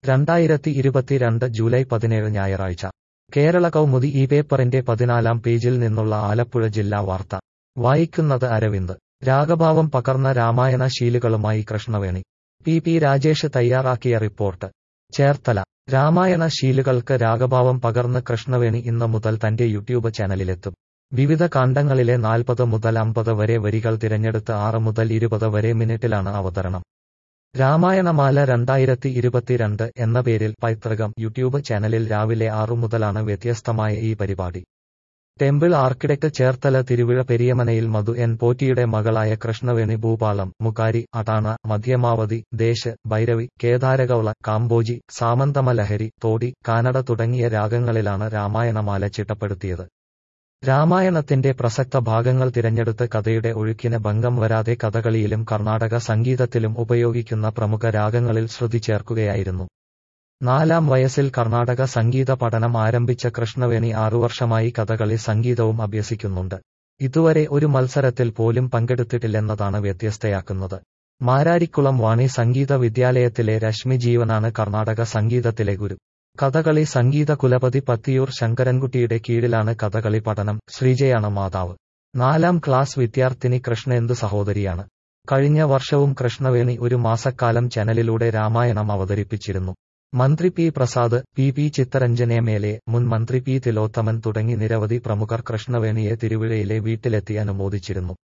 2022 July 17 ഞായറാഴ്ച കേരള കൗമുദി ഈ പേപ്പറിന്റെ 14-ാം പേജിൽ നിന്നുള്ള ആലപ്പുഴ ജില്ലാ വാർത്ത വായിക്കുന്നത് അരവിന്ദ്. രാഗഭാവം പകർന്ന രാമായണ ശീലുകളുമായി കൃഷ്ണവേണി. പി രാജേഷ് തയ്യാറാക്കിയ റിപ്പോർട്ട്. ചേർത്തല. രാമായണ ശീലുകൾക്ക് രാഗഭാവം പകർന്ന് കൃഷ്ണവേണി ഇന്ന് മുതൽ തന്റെ യൂട്യൂബ് ചാനലിലെത്തും. വിവിധ കാണ്ഡങ്ങളിലെ 40 മുതൽ 50 വരെ വരികൾ തിരഞ്ഞെടുത്ത് 6 മുതൽ 20 വരെ മിനിറ്റിലാണ് അവതരണം. രാമായണമാല 2022 എന്ന പേരിൽ പൈതൃകം യൂട്യൂബ് ചാനലിൽ രാവിലെ 6 മുതലാണ് വ്യത്യസ്തമായ ഈ പരിപാടി. ടെമ്പിൾ ആർക്കിടെക്ട് ചേർത്തല തിരുവിഴ പെരിയമനയിൽ മധു എൻ പോറ്റിയുടെ മകളായ കൃഷ്ണവേണി ഭൂപാളം, മുകാരി, അടാണ, മധ്യമാവതി, ദേശ്, ഭൈരവി, കേദാരഗൗള, കാമ്പോജി, സാമന്തമലഹരി, തോടി, കാനഡ തുടങ്ങിയ രാഗങ്ങളിലാണ് രാമായണമാല ചിട്ടപ്പെടുത്തിയത്. രാമായണത്തിന്റെ പ്രസക്ത ഭാഗങ്ങൾ തിരഞ്ഞെടുത്ത് കഥയുടെ ഒഴുക്കിന് ഭംഗം വരാതെ കഥകളിയിലും കർണാടക സംഗീതത്തിലും ഉപയോഗിക്കുന്ന പ്രമുഖ രാഗങ്ങളിൽ ശ്രുതി ചേർക്കുകയായിരുന്നു. 4-ാം വയസ്സിൽ കർണാടക സംഗീത പഠനം ആരംഭിച്ച കൃഷ്ണവേണി 6 വർഷമായി കഥകളി സംഗീതവും അഭ്യസിക്കുന്നുണ്ട്. ഇതുവരെ ഒരു മത്സരത്തിൽ പോലും പങ്കെടുത്തിട്ടില്ലെന്നതാണ് വ്യത്യസ്തയാക്കുന്നത്. മാരാരിക്കുളം വാണി സംഗീത വിദ്യാലയത്തിലെ രശ്മി ജീവനാണ് കർണാടക സംഗീതത്തിലെ ഗുരു. കഥകളി സംഗീത കുലപതി പത്തിയൂർ ശങ്കരൻകുട്ടിയുടെ കീഴിലാണ് കഥകളി പഠനം. ശ്രീജയാണ് മാതാവ്. 4-ാം ക്ലാസ് വിദ്യാർത്ഥിനി കൃഷ്ണേന്ദു സഹോദരിയാണ്. കഴിഞ്ഞ വർഷവും കൃഷ്ണവേണി ഒരു മാസക്കാലം ചാനലിലൂടെ രാമായണം അവതരിപ്പിച്ചിരുന്നു. മന്ത്രി P Prasad, P Chitharanjan MLA, മുൻ മന്ത്രി പി തിലോത്തമൻ തുടങ്ങി നിരവധി പ്രമുഖർ കൃഷ്ണവേണിയെ തിരുവിഴയിലെ വീട്ടിലെത്തി അനുമോദിച്ചിരുന്നു.